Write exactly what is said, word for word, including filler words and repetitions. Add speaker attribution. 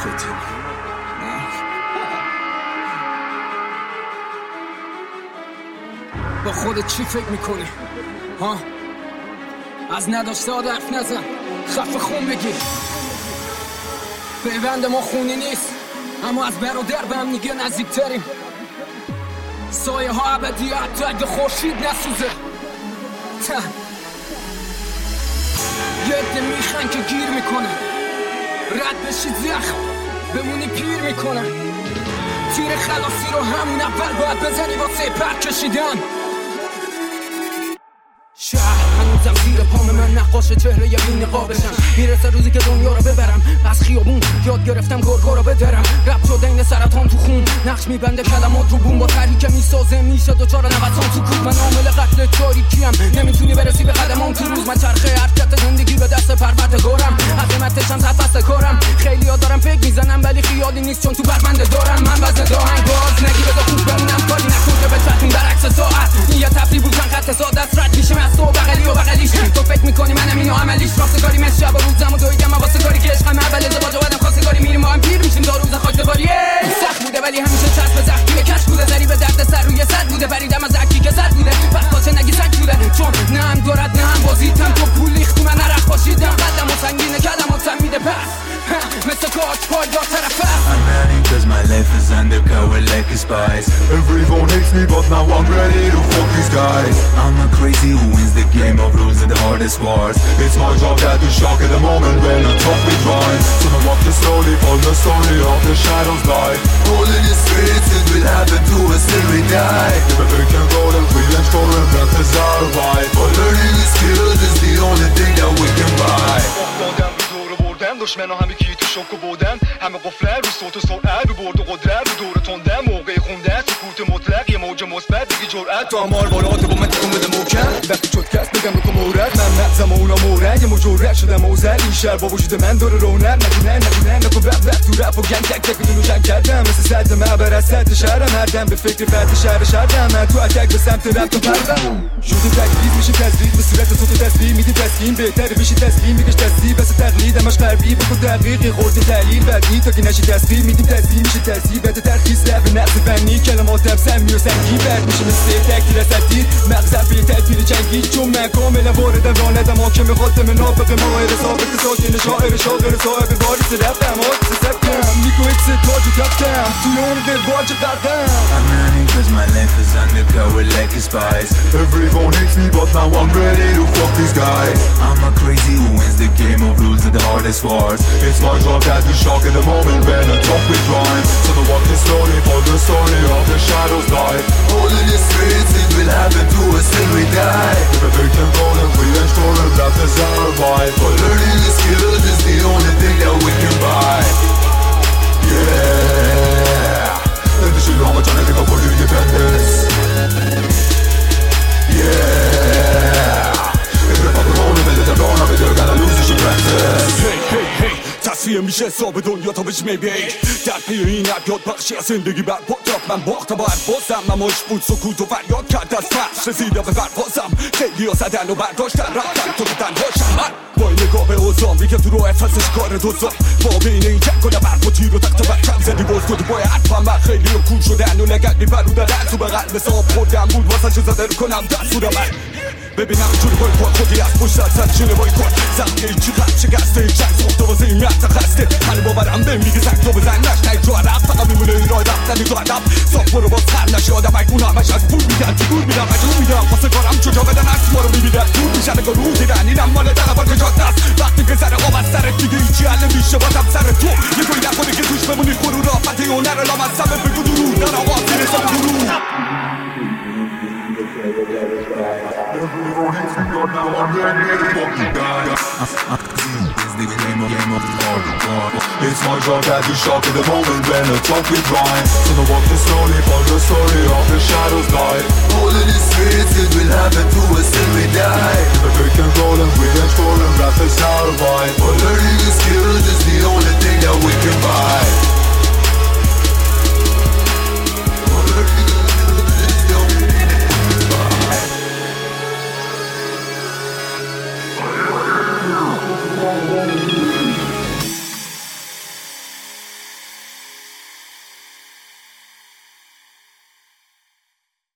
Speaker 1: فتیم. با خودت چی فکر میکنی؟ ها؟ از نداشته ها حرف نزن، خفه خون بگیر. پیوند ما خونی نیست، اما از برادر به هم دیگه نزدیکتریم. سایه ها ابدی حتی اگه خورشید نسوزه. یه عده میخن که گیر میکنن، رد بشی زخم بمونی پیر میکنن. تیر خلاصی رو همون اول باید بزنی واسه پر کشیدن. شهر هنوزم زیر پام من نقاش چهره یه بی نقابشم. میرسه روزی که دنیا رو ببرم، از خیابون یاد گرفتم گرگا رو بدرم. رب شده این سرطان تو خون، نقش میبنده کلمات رو بوم. با تری که میسازه میشه دوچار نوسان تو کود. من عامل قتل تاریکیم، نمیتونی برسی به قدمام تو روز. من چرخه حرکت زندگی به دست پروردگارم، عظمتشم تفست کارم. خیلی ها دارم فکر میزنم ولی خیالی نیست چون تو بربنده دارم. من وزن داهنگ باز نگی بذار خوب بمونم، کاری نکن که به چتون برعکس ساعت. این یه تفری بود من خط ساده است، رد میشیم از تو بغلی و بغلیش. تو فکر میکنی منم اینو عملیش، راستگاری مثل شب و روزم و دویدم من واسه کاری که عشقم اول ازدواج و بعدم خواستگاری. میریم ما هم پیر میشیم داروز خاکسپاری. سخت بوده ولی همیشه چسب زخمی کش بوده، زری به درد سر روی سر بوده. بریدم از عکی که سر بوده، بس پاچه نگی سک بوده. چون نه هم دارد نه هم بازیتم. تو پول ریختی من نرخ باشیدم، قدم و سنگینه کلماتم میده پس مثل کاج پای دار طرف است.
Speaker 2: I'm ready cause my life is undercover like a spice. Everyone hates me but now I'm ready to fuck these guys. I'm a crazy who wins the game of rules and the hardest wars. It's my job that to shock at the moment when I talk with rhymes. So I walk the slowly, follow the story of the shadows die. All in the streets it will happen to us till we die. If I think I'm golden, freelance for a breath is our vibe. But learning is skills is the only thing that we can buy. دشمنا همه کی تو شوک و بودن، همه قفله رو صوت و سرعت، رو برد و قدرت، رو دور تنده، موقع خونده سکوت مطلق، یه موج مثبت دیگه جرأت تو امار بالات با من تکون بده محکم. وقتی شد کس بگم بکن مورد، من مغزم و اونا مورد، یه مجرد شدم موزل. این شهر با وجود من داره رونق، نگونه نگونه نکن وقت وقت تو رپ و گنگ تک تک بدون رو جنگ کردم. مثل سد معبر از سد شهرم، هر دم به فکر فرد شهر شهرم. من تو اتک به سمت رپ تو پردم شده تکلیف میشه تزریق به صورت صوت تصویر میدی تسلیم. بهتره بشی تسلیم میگش تصدیق بس تقلید همش غربی. بکن دقیقی خورده تحلیل بعدی تا که نشی تصویر میدیم تسلیم میشه تصویر. بده ترخیص لب نقص فنی کلماتم سمی و سنگی برد میشه مثل تکتیر از تدیر. مغزم به تدبیر جنگی چون من کاملا واردم راندم حاکم خاطم نافق ماهر ثابت ساکن شاعر شاغر صاحب وارث رفتم حادث سبتم میگو اکس تاج و تفتم توی اون درواج قردم. I'm running cause my life is undercover like a spice. Everyone hates me but now I'm ready to fuck these guys. I'm a crazy who wins the game of rules and the hardest wars. It's my job that to shock at the moment when I talk with rhymes. So I walk the slowly, follow the story of the shadows die. All in the streets it will happen to us till we die. If I think I'm golden, freelance for a rap is our vibe. But learning the skills is the only thing that we can buy. Yeah, let me show you how much I think for you independence. Yeah, if you're fucking holding me, then I'm gonna be there, gotta lose your practice.
Speaker 3: Hey, hey, hey تصفیه میشه حساب دنیا تا بهش میبیک. در پی این ابیات بخشی از زندگی بر پاتاق من باختم باید بازم. مماش بود سکوت و فریاد کرد از فرش رسیده به پروازم. خیلی ها زدن و برداشتن رفتن تو که تنهاشم. من با این نگاه به اوزامی که تو رو افسش کار دوزم. با بین این جنگ و برق و تیر و تخت و برکم زدی باز کدی باید حتفم. من خیلی رو کول شدن و نگرد میبرودن تو به قلب صاحب خوردم بود واسه چه زده رو کنم دستور من. ببینم جوری باید کن خودی از پشت از سر چونه باید کن. زخمی چی قد شکسته این جنگ ساخته واسه این مرد خسته. هنی باورم به میگه زنگ تو بزن نشنگ جو عرب. فقط میمونه این رای رفتنی تو عدب. صاف برو باز خر نشی آدم اگونه همش از پول میدن. تو گول میدم مجبور میدم واسه کارم چجا بدن عکس ما رو میبینن. دور میشن اگه رو دیدن اینم مال دقبان کجات است. وقتی که سر قاب از سرت دیگه هیچی حل میشه بازم سر تو. یه گوی نکنی که توش بمونی خورو رافت هنر لام از سمه بگو درود در آواز میرسم درود.
Speaker 2: Everyone hates me but now I'm ready to fuck you guys. It's the game of game of hard. It's my job that to shock at the moment when I talk with rhymes. So I walk the slowly, follow the story of the shadows die. All in the streets it will happen to us till we die. If I can roll and freelance for a rap is our vibe. But learning the skills is the only thing that we can buy. But learning the skills is the only thing that we can buy.
Speaker 4: Yeah.